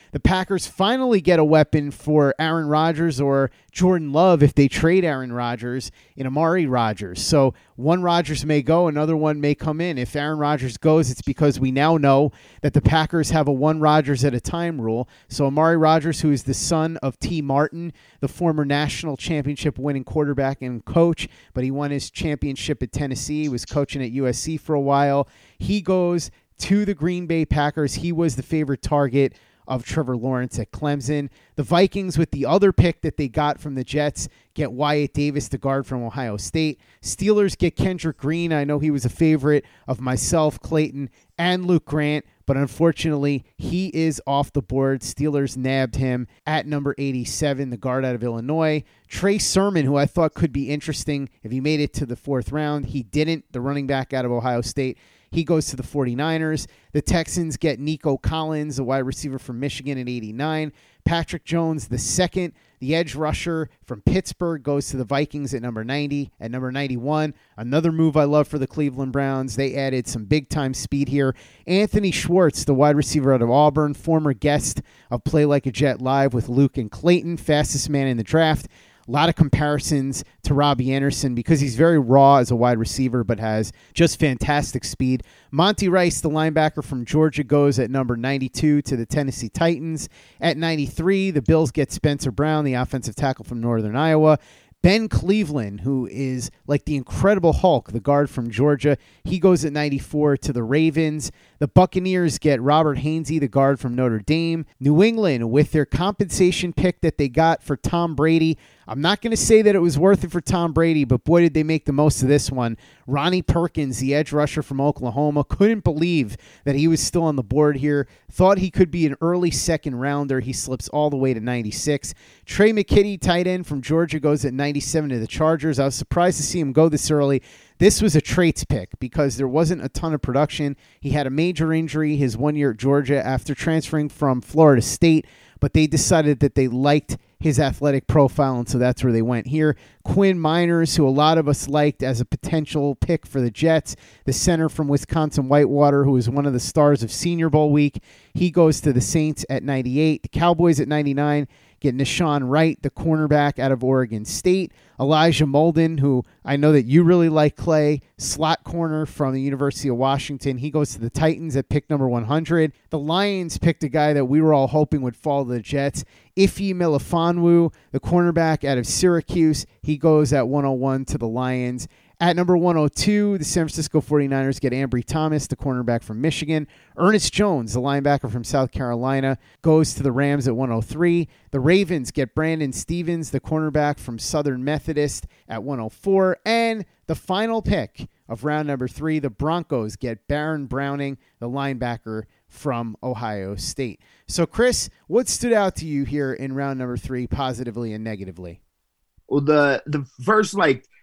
The Packers finally get a weapon for Aaron Rodgers or Jordan Love if they trade Aaron Rodgers in Amari Rodgers. So one Rodgers may go, another one may come in. If Aaron Rodgers goes, it's because we now know that the Packers have a one Rodgers at a time rule. So Amari Rodgers, who is the son of T. Martin, the former national championship winning quarterback and coach, but he won his championship at Tennessee, was coaching at USC for a while. He goes to the Green Bay Packers. He was the favorite target of Trevor Lawrence at Clemson. The Vikings, with the other pick that they got from the Jets, get Wyatt Davis, the guard from Ohio State. Steelers get Kendrick Green. I know he was a favorite of myself, Clayton, and Luke Grant, but unfortunately, he is off the board. Steelers nabbed him at number 87, the guard out of Illinois. Trey Sermon, who I thought could be interesting if he made it to the fourth round. He didn't, the running back out of Ohio State. He goes to the 49ers. The Texans get Nico Collins, a wide receiver from Michigan at 89. Patrick Jones, the second, the edge rusher from Pittsburgh, goes to the Vikings at number 90. At number 91, another move I love for the Cleveland Browns. They added some big-time speed here. Anthony Schwartz, the wide receiver out of Auburn, former guest of Play Like a Jet Live with Luke and Clayton, fastest man in the draft. A lot of comparisons to Robbie Anderson because he's very raw as a wide receiver but has just fantastic speed. Monty Rice, the linebacker from Georgia, goes at number 92 to the Tennessee Titans. At 93, the Bills get Spencer Brown, the offensive tackle from Northern Iowa. Ben Cleveland, who is like the Incredible Hulk, the guard from Georgia, he goes at 94 to the Ravens. The Buccaneers get Robert Hainsey, the guard from Notre Dame. New England, with their compensation pick that they got for Tom Brady, I'm not going to say that it was worth it for Tom Brady, but boy, did they make the most of this one. Ronnie Perkins, the edge rusher from Oklahoma, couldn't believe that he was still on the board here. Thought he could be an early second rounder. He slips all the way to 96. Trey McKitty, tight end from Georgia, goes at 97 to the Chargers. I was surprised to see him go this early. This was a traits pick because there wasn't a ton of production. He had a major injury his 1 year at Georgia after transferring from Florida State, but they decided that they liked his athletic profile, and so that's where they went here. Quinn Miners, who a lot of us liked as a potential pick for the Jets, the center from Wisconsin Whitewater, who is one of the stars of Senior Bowl week, he goes to the Saints at 98. The Cowboys at 99 get Nashawn Wright, the cornerback out of Oregon State. Elijah Molden, who I know that you really like, Clay, slot corner from the University of Washington. He goes to the Titans at pick number 100. The Lions picked a guy that we were all hoping would fall to the Jets, Ife Melifonwu, the cornerback out of Syracuse. He goes at 101 to the Lions. At number 102, the San Francisco 49ers get Ambry Thomas, the cornerback from Michigan. Ernest Jones, the linebacker from South Carolina, goes to the Rams at 103. The Ravens get Brandon Stevens, the cornerback from Southern Methodist, at 104. And the final pick of round number 3, the Broncos get Baron Browning, the linebacker from Ohio State. So, Chris, what stood out to you here in round number 3, positively and negatively? Well, the first,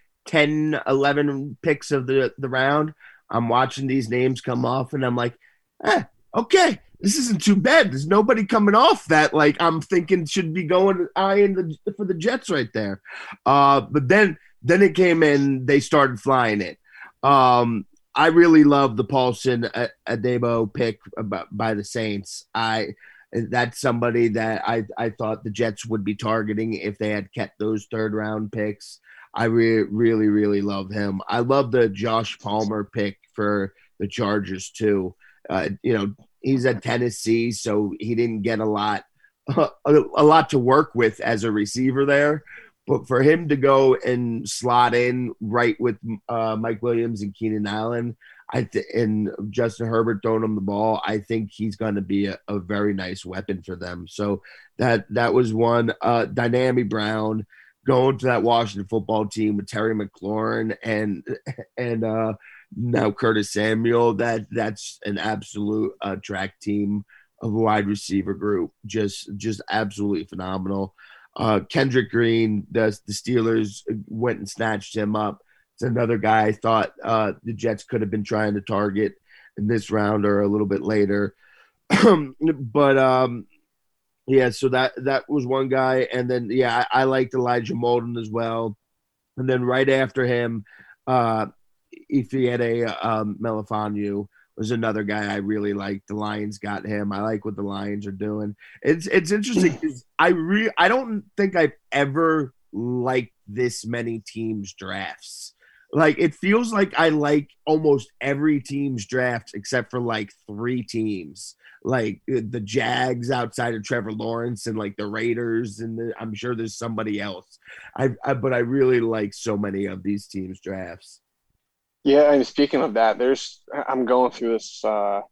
10, 11 picks of the round, I'm watching these names come off, and I'm like, okay, this isn't too bad. There's nobody coming off that, I'm thinking should be going for the Jets right there. But then it came in, they started flying it. I really love the Paulson Adebo pick by the Saints. That's somebody that I thought the Jets would be targeting if they had kept those third-round picks. I really, really love him. I love the Josh Palmer pick for the Chargers, too. He's at Tennessee, so he didn't get a lot to work with as a receiver there. But for him to go and slot in right with Mike Williams and Keenan Allen, and Justin Herbert throwing him the ball, I think he's going to be a very nice weapon for them. So that was one. Dynami Brown going to that Washington football team with Terry McLaurin and now Curtis Samuel. That's an absolute track team of a wide receiver group. Just absolutely phenomenal. Kendrick Green, the Steelers went and snatched him up. It's another guy I thought the Jets could have been trying to target in this round or a little bit later. But yeah, so that was one guy. And then, yeah, I liked Elijah Molden as well. And then right after him, Ifeadi Melifonwu was another guy I really liked. The Lions got him. I like what the Lions are doing. It's interesting because I don't think I've ever liked this many teams' drafts. Like, it feels like I like almost every team's draft except for like 3 teams, like the Jags outside of Trevor Lawrence and like the Raiders. And I'm sure there's somebody else. But I really like so many of these teams' drafts. Yeah. And speaking of that, I'm going through this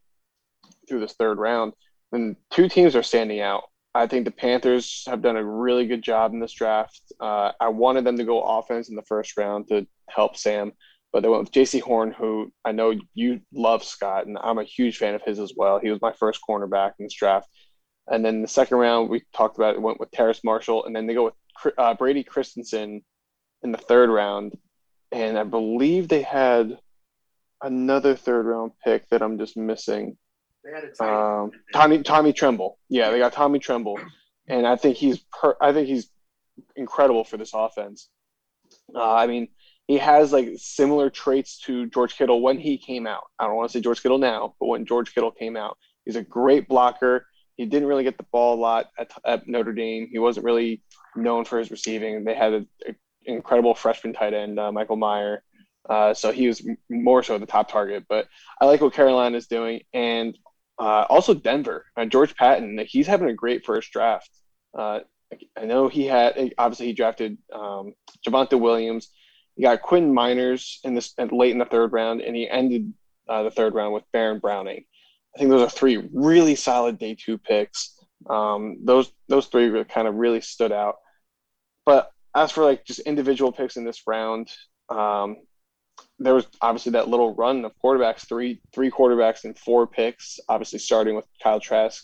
third round, and 2 teams are standing out. I think the Panthers have done a really good job in this draft. I wanted them to go offense in the first round to help Sam, but they went with J.C. Horn, who I know you love, Scott, and I'm a huge fan of his as well. He was my first cornerback in this draft. And then the second round, we talked about it, went with Terrace Marshall, and then they go with Brady Christensen in the third round. And I believe they had another third-round pick that I'm just missing. They had Tommy Tremble. Yeah, they got Tommy Tremble, and I think he's incredible for this offense. I mean, he has like similar traits to George Kittle when he came out. I don't want to say George Kittle now, but when George Kittle came out, he's a great blocker. He didn't really get the ball a lot at Notre Dame. He wasn't really known for his receiving. They had an incredible freshman tight end, Michael Mayer. So he was more so the top target. But I like what Carolina is doing. And also Denver. George Patton, he's having a great first draft. I know he drafted Javonte Williams. He got Quentin Miners late in the third round, and he ended the third round with Baron Browning. I think those are 3 really solid day 2 picks. Those 3 really kind of really stood out. But as for like just individual picks in this round, there was obviously that little run of quarterbacks, three quarterbacks and 4 picks, obviously starting with Kyle Trask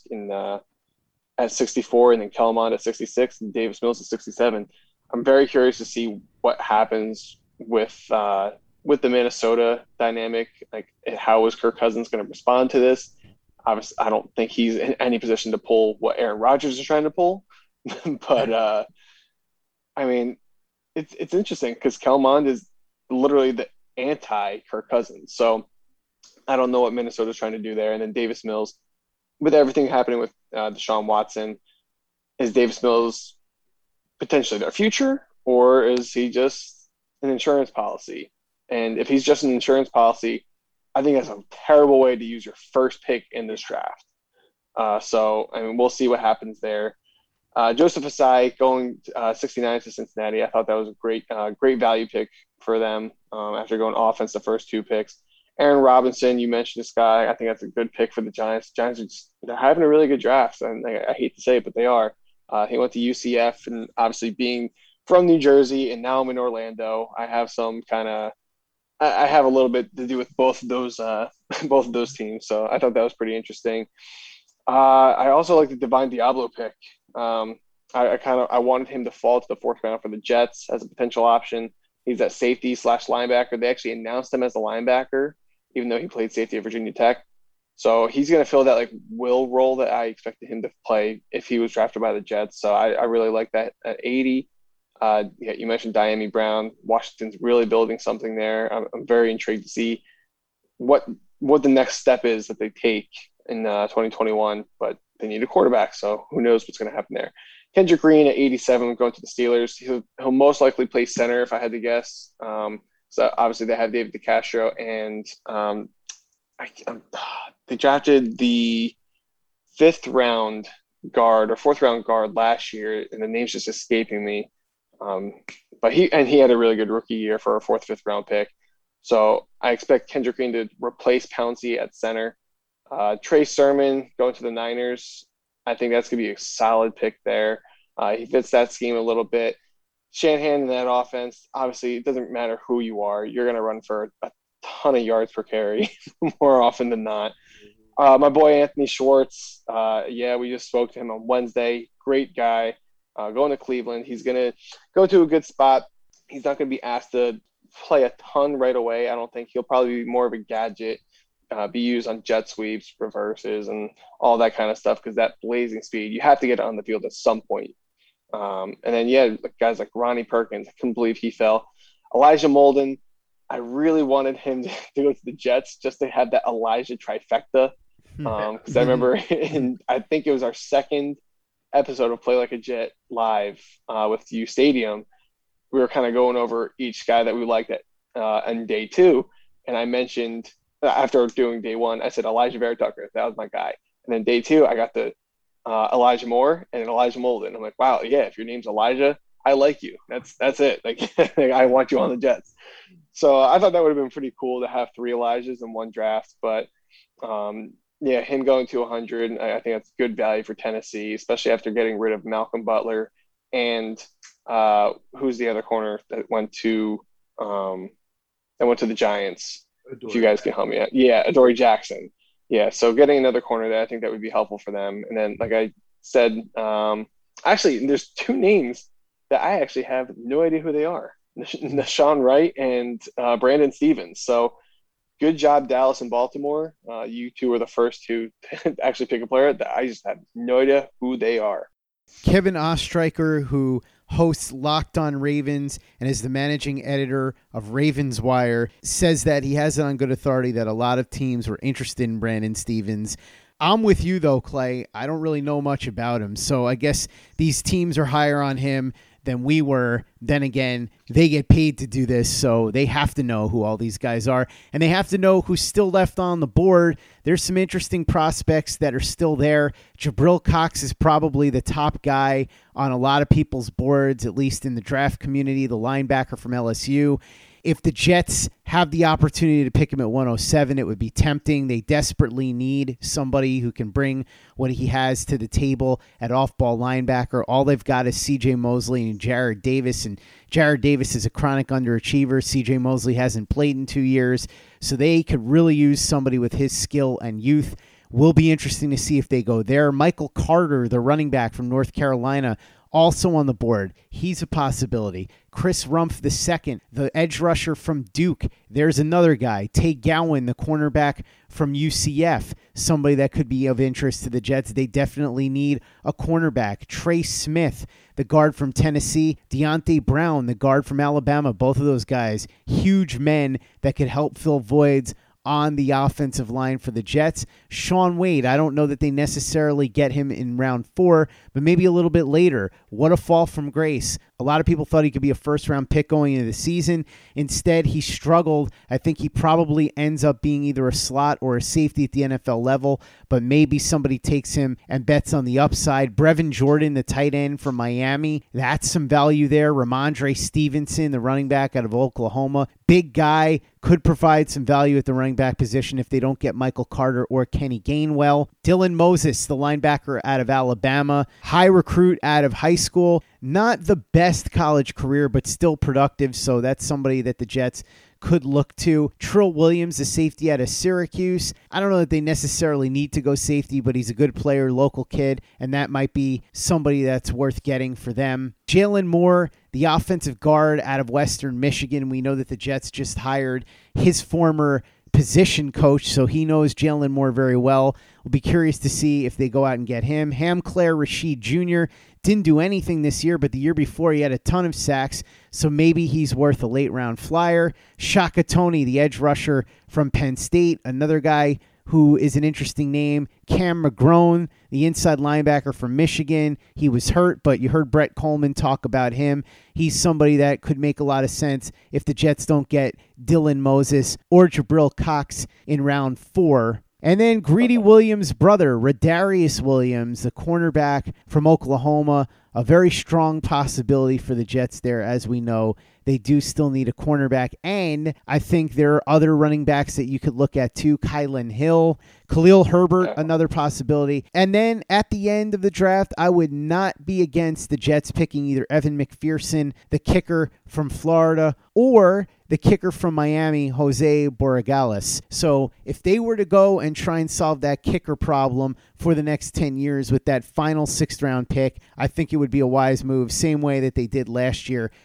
at 64, and then Kellen Mond at 66, and Davis Mills at 67. I'm very curious to see what happens with the Minnesota dynamic. Like, how is Kirk Cousins going to respond to this? Obviously, I don't think he's in any position to pull what Aaron Rodgers is trying to pull. But, I mean, it's interesting because Kellen Mond is literally the anti-Kirk Cousins. So I don't know what Minnesota's trying to do there. And then Davis Mills, with everything happening with Deshaun Watson, is Davis Mills potentially their future, or is he just an insurance policy? And if he's just an insurance policy, I think that's a terrible way to use your first pick in this draft. So, I mean, we'll see what happens there. Joseph Asai going 69 to Cincinnati. I thought that was a great value pick for them after going offense the first 2 picks. Aaron Robinson, you mentioned this guy. I think that's a good pick for the Giants. The Giants they're having a really good draft, and I hate to say it, but they are. He went to UCF, and obviously being from New Jersey, and now I'm in Orlando, I have I have a little bit to do with both of those teams. So I thought that was pretty interesting. I also like the Divine Diablo pick. I wanted him to fall to the 4th round for the Jets as a potential option. He's at safety / linebacker. They actually announced him as a linebacker, even though he played safety at Virginia Tech. So he's going to fill that like will role that I expected him to play if he was drafted by the Jets. So I really like that at 80. You mentioned Diami Brown. Washington's really building something there. I'm very intrigued to see what the next step is that they take in 2021, but they need a quarterback. So who knows what's going to happen there. Kendrick Green at 87 going to the Steelers. He'll most likely play center if I had to guess. So obviously they have David DeCastro, and they drafted the 5th round guard or 4th round guard last year, and the name's just escaping me. But he had a really good rookie year for a 4th, 5th round pick. So I expect Kendrick Green to replace Pouncey at center. Trey Sermon going to the Niners. I think that's going to be a solid pick there. He fits that scheme a little bit. Shanahan in that offense, obviously it doesn't matter who you are. You're going to run for a ton of yards per carry more often than not. My boy Anthony Schwartz, we just spoke to him on Wednesday. Great guy. Going to Cleveland. He's going to go to a good spot. He's not going to be asked to play a ton right away. I don't think he'll probably be more of a gadget, be used on jet sweeps, reverses, and all that kind of stuff because that blazing speed, you have to get on the field at some point. And then, guys like Ronnie Perkins, I couldn't believe he fell. Elijah Molden, I really wanted him to go to the Jets just to have that Elijah trifecta. Because I remember I think it was our second episode of Play Like a Jet live with U Stadium. We were kind of going over each guy that we liked on day 2. And I mentioned, after doing day 1, I said Elijah Vera Tucker. That was my guy. And then day 2, I got the Elijah Moore and Elijah Molden. I'm like, wow, yeah, if your name's Elijah, I like you. That's it. Like, I want you on the Jets. So I thought that would have been pretty cool to have 3 Elijahs in one draft. But yeah, him going to 100, I think that's good value for Tennessee, especially after getting rid of Malcolm Butler and who's the other corner that went to the Giants. Adoree. If you guys can help me out. Yeah, Adoree Jackson. Yeah, so getting another corner there, I think that would be helpful for them. And then, like I said, actually, there's 2 names that I actually have no idea who they are. Nashawn Wright and Brandon Stevens. So good job, Dallas and Baltimore. You 2 were the first to actually pick a player that I just have no idea who they are. Kevin Ostreicher, who hosts Locked on Ravens and is the managing editor of Ravens Wire, says that he has it on good authority that a lot of teams were interested in Brandon Stevens. I'm with you, though, Clay. I don't really know much about him, so I guess these teams are higher on him than we were. Then again, they get paid to do this, so they have to know who all these guys are, and they have to know who's still left on the board. There's some interesting prospects that are still there. Jabril Cox is probably the top guy on a lot of people's boards, at least in the draft community, the linebacker from LSU. If the Jets have the opportunity to pick him at 107, it would be tempting. They desperately need somebody who can bring what he has to the table at off-ball linebacker. All they've got is C.J. Mosley and Jared Davis, and Jared Davis is a chronic underachiever. C.J. Mosley hasn't played in 2 years, so they could really use somebody with his skill and youth. Will be interesting to see if they go there. Michael Carter, the running back from North Carolina, also on the board. He's a possibility. Chris Rumph II, the edge rusher from Duke. There's another guy. Tay Gowan, the cornerback from UCF. Somebody that could be of interest to the Jets. They definitely need a cornerback. Trey Smith, the guard from Tennessee. Deontay Brown, the guard from Alabama. Both of those guys, huge men that could help fill voids on the offensive line for the Jets. Shaun Wade, I don't know that they necessarily get him in round 4, but maybe a little bit later. What a fall from grace. A lot of people thought he could be a first-round pick going into the season. Instead, he struggled. I think he probably ends up being either a slot or a safety at the NFL level, but maybe somebody takes him and bets on the upside. Brevin Jordan, the tight end from Miami, that's some value there. Ramondre Stevenson, the running back out of Oklahoma, big guy, could provide some value at the running back position if they don't get Michael Carter or Kenny Gainwell. Dylan Moses, the linebacker out of Alabama, high recruit out of high school. Not the best college career, but still productive, so that's somebody that the Jets could look to. Trill Williams, the safety out of Syracuse. I don't know that they necessarily need to go safety, but he's a good player, local kid, and that might be somebody that's worth getting for them. Jalen Moore, the offensive guard out of Western Michigan. We know that the Jets just hired his former position coach, so he knows Jalen Moore very well. We'll be curious to see if they go out and get him. Hamclair Rashid Jr. didn't do anything this year, but the year before he had a ton of sacks, so maybe he's worth a late-round flyer. Shaka Toney, the edge rusher from Penn State, another guy who is an interesting name. Cam McGrone, the inside linebacker from Michigan. He was hurt, but you heard Brett Coleman talk about him. He's somebody that could make a lot of sense if the Jets don't get Dylan Moses or Jabril Cox in round 4. And then Greedy Williams' brother, Radarius Williams, the cornerback from Oklahoma, a very strong possibility for the Jets there. As we know, they do still need a cornerback. And I think there are other running backs that you could look at too. Kylan Hill, Khalil Herbert, another possibility. And then at the end of the draft, I would not be against the Jets picking either Evan McPherson, the kicker from Florida, or the kicker from Miami, Jose Borregales. So if they were to go and try and solve that kicker problem for the next 10 years with that final 6th round pick, I think it would be a wise move, same way that they did last year.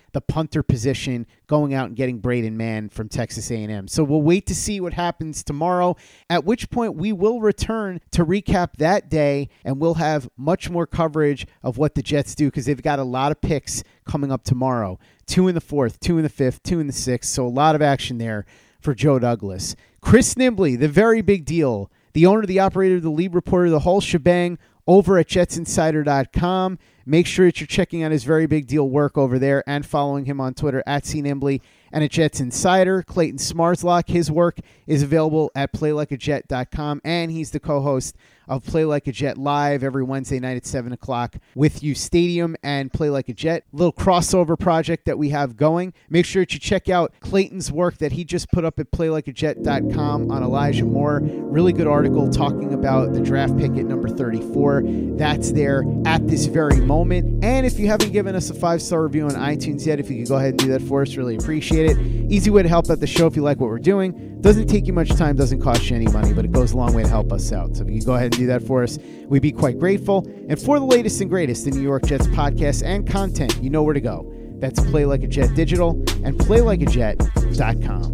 the punter position, going out and getting Braden Mann from Texas A&M. So we'll wait to see what happens tomorrow, at which point we will return to recap that day, and we'll have much more coverage of what the Jets do because they've got a lot of picks coming up tomorrow. 2 in the 4th, 2 in the 5th, 2 in the 6th. So a lot of action there for Joe Douglas. Chris Nimbley, the very big deal, the owner, the operator, the lead reporter, the whole shebang over at jetsinsider.com. Make sure that you're checking out his very big deal work over there and following him on Twitter at @CNimbley and at Jets Insider. Clayton Smarslock, his work is available at playlikeajet.com, and he's the co-host of Play Like a Jet Live every Wednesday night at 7 o'clock with U Stadium and Play Like a Jet. Little crossover project that we have going. Make sure that you check out Clayton's work that he just put up at playlikeajet.com on Elijah Moore. Really good article talking about the draft pick at number 34. That's there at this very moment. And if you haven't given us a 5-star review on iTunes yet, if you could go ahead and do that for us, really appreciate it. Easy way to help out the show if you like what we're doing. Doesn't take you much time, doesn't cost you any money, but it goes a long way to help us out. So if you could go ahead and do that for us, we'd be quite grateful. And for the latest and greatest in New York Jets podcasts and content, you know where to go. That's Play Like a Jet Digital and playlikeajet.com.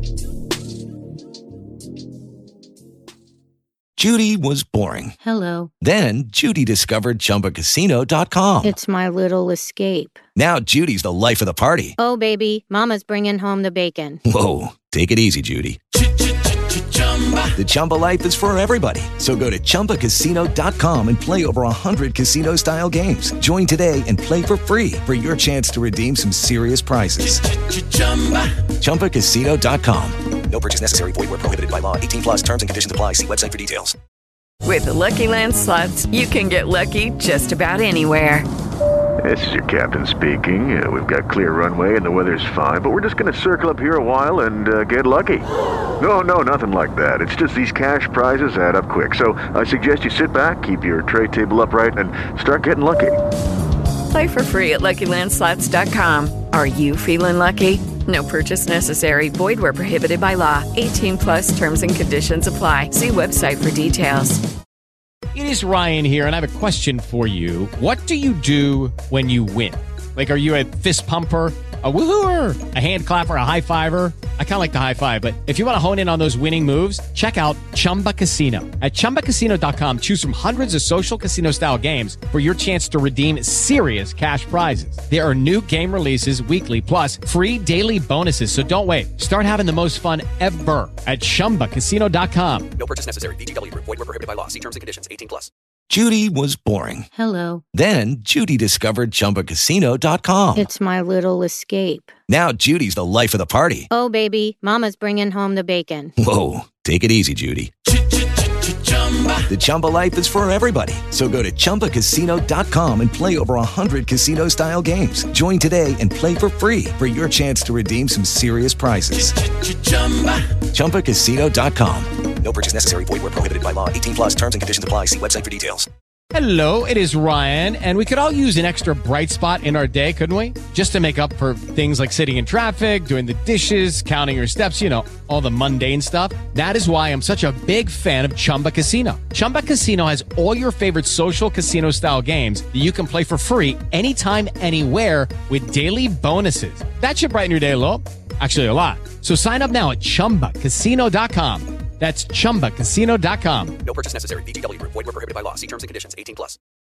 Judy was boring. Hello. Then Judy discovered ChumbaCasino.com. It's my little escape. Now Judy's the life of the party. Oh, baby, mama's bringing home the bacon. Whoa, take it easy, Judy. The Chumba life is for everybody. So go to ChumbaCasino.com and play over 100 casino-style games. Join today and play for free for your chance to redeem some serious prizes. ChumbaCasino.com. No purchase necessary. Void where prohibited by law. 18+ terms and conditions apply. See website for details. With the Lucky Land Slots, you can get lucky just about anywhere. This is your captain speaking. We've got clear runway and the weather's fine, but we're just going to circle up here a while and get lucky. No, nothing like that. It's just these cash prizes add up quick. So I suggest you sit back, keep your tray table upright, and start getting lucky. Play for free at LuckyLandSlots.com. Are you feeling lucky? No purchase necessary. Void where prohibited by law. 18+ terms and conditions apply. See website for details. It is Ryan here, and I have a question for you. What do you do when you win? Like, are you a fist pumper, a woohooer, a hand clapper, a high fiver? I kind of like the high five, but if you want to hone in on those winning moves, check out Chumba Casino. At ChumbaCasino.com, choose from hundreds of social casino-style games for your chance to redeem serious cash prizes. There are new game releases weekly, plus free daily bonuses, so don't wait. Start having the most fun ever at ChumbaCasino.com. No purchase necessary. VGW. Void where prohibited by law. See terms and conditions. 18+. Judy was boring. Hello. Then Judy discovered ChumbaCasino.com. It's my little escape. Now Judy's the life of the party. Oh, baby, mama's bringing home the bacon. Whoa, take it easy, Judy. The Chumba life is for everybody. So go to ChumbaCasino.com and play over 100 casino-style games. Join today and play for free for your chance to redeem some serious prizes. ChumbaCasino.com. No purchase necessary. Void where prohibited by law. 18+ terms and conditions apply. See website for details. Hello, it is Ryan, and we could all use an extra bright spot in our day, couldn't we? Just to make up for things like sitting in traffic, doing the dishes, counting your steps, you know, all the mundane stuff. That is why I'm such a big fan of Chumba Casino. Chumba Casino has all your favorite social casino-style games that you can play for free anytime, anywhere with daily bonuses. That should brighten your day a little. Actually, a lot. So sign up now at ChumbaCasino.com. That's ChumbaCasino.com. No purchase necessary. VGW. Void where prohibited by law. See terms and conditions. 18+.